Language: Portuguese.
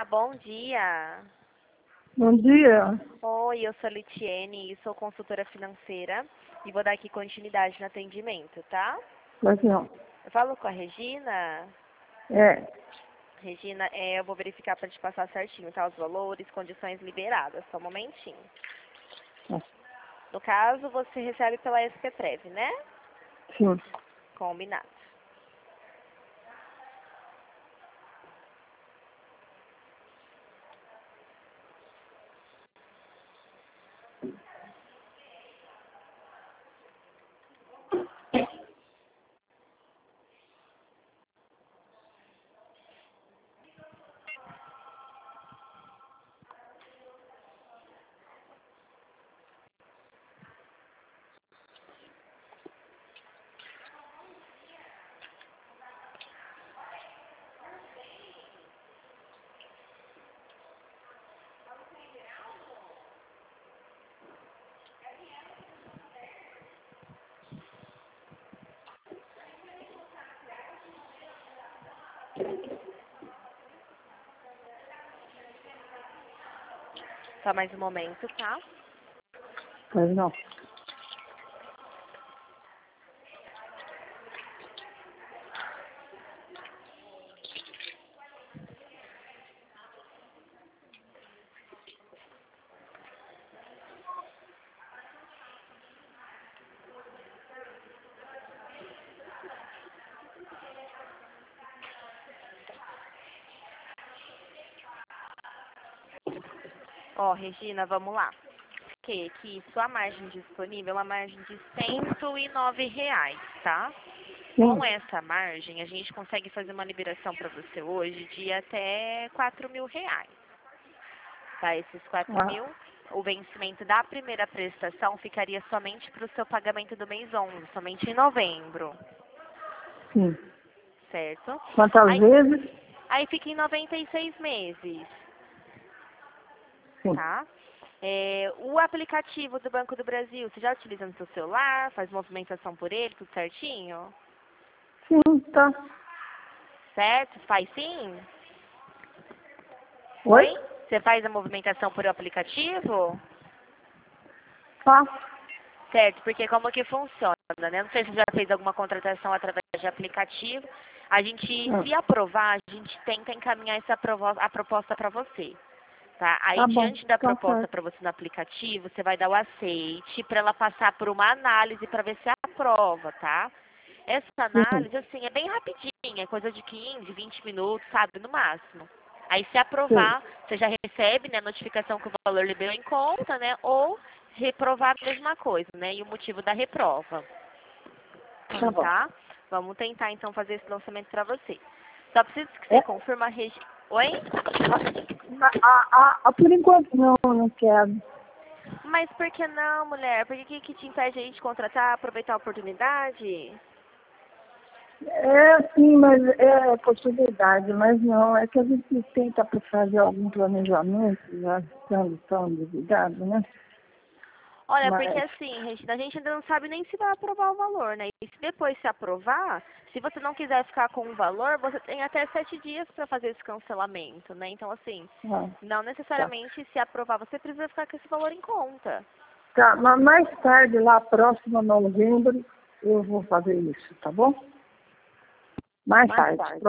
bom dia. Bom dia. Oi, eu sou a Litiene e sou consultora financeira e vou dar aqui continuidade no atendimento, tá? Pois não. Eu falo com a Regina. É. Regina, eu vou verificar para te passar certinho, tá? Os valores, condições liberadas. Só um momentinho. É. No caso, você recebe pela SPTrev, né? Sim. Combinado. Só mais um momento, tá? Pois não. Ó, Regina, vamos lá. Que sua margem disponível é uma margem de R$ 109, tá? Sim. Com essa margem, a gente consegue fazer uma liberação para você hoje de até R$ 4.000. Tá? Esses 4.000, o vencimento da primeira prestação ficaria somente para o seu pagamento do mês 11, somente em novembro, Sim. certo? Quantas vezes? Aí fica em 96 meses, Sim. tá? O aplicativo do Banco do Brasil, você já utiliza no seu celular? Faz movimentação por ele, tudo certinho? Sim, tá. Certo? Faz sim? Oi? Você faz a movimentação por aplicativo? Faço. Certo, porque como que funciona, né? Não sei se você já fez alguma contratação através de aplicativo. A gente, se aprovar, a gente tenta encaminhar a proposta para você. Tá? Aí, Tá bom. diante da Tá proposta certo. para você no aplicativo, você vai dar o aceite para ela passar por uma análise para ver se aprova, tá? Essa Sim. análise, assim, é bem rapidinha, é coisa de 15, 20 minutos, sabe, no máximo. Aí, se Sei. aprovar, você já recebe, né, a notificação que o valor liberou em conta, né, ou reprovar a mesma coisa, né, e o motivo da reprova, Tá bom. tá? Vamos tentar, então, fazer esse lançamento para você. Só preciso que você confirme a Oi? Por enquanto não quero. Mas por que não, mulher? Por que te impede aí de contratar, aproveitar a oportunidade? É, sim, mas é possibilidade, mas não. É que a gente tenta para fazer algum planejamento, já estando tão endividado, né? Olha, porque Mas, assim, Regina, a gente ainda não sabe nem se vai aprovar o valor, né? E se depois se aprovar, se você não quiser ficar com o valor, você tem até 7 dias para fazer esse cancelamento, né? Então, assim, não tá. necessariamente se aprovar, você precisa ficar com esse valor em conta. Tá, mas mais tarde, lá próximo a novembro, eu vou fazer isso, tá bom? Mais tarde.